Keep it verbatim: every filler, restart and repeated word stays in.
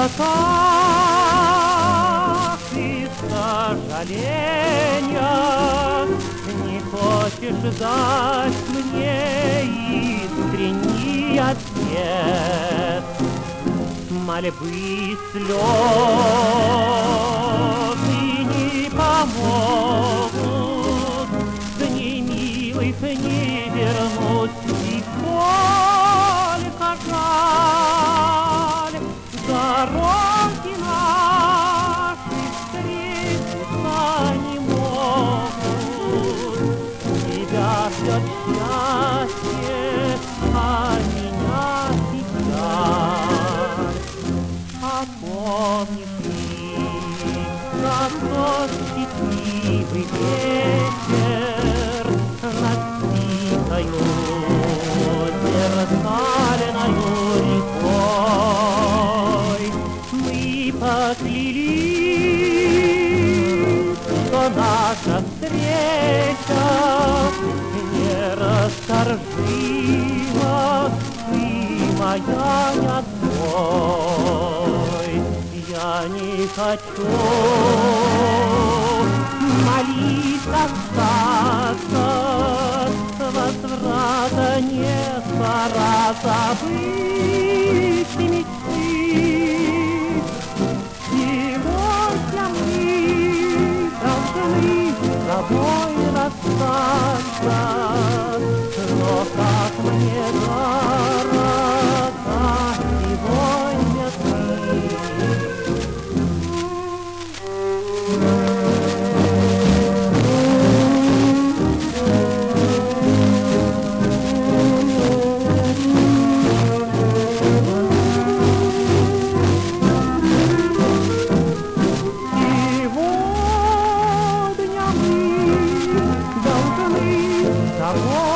тосках и сожалениях не хочешь дать мне искренний ответ. Мольбы, слезы не помогут, дни милых не вернуть, и сколько жаль, дороги наши встретиться не могут. Тебя ждет счастье, а меня печаль. А помнишь ли, как тот счастливый вечер над тихою зеркальною рекой мы поклялись, что наша встреча нерасторжима, ты моя не одной. Я не хочу молиться, остаться, возврата нет, пора забыть мечты. Сегодня мы должны с тобой расстаться, но как мне дорога сегодня ты. Сегодня мы должны с тобой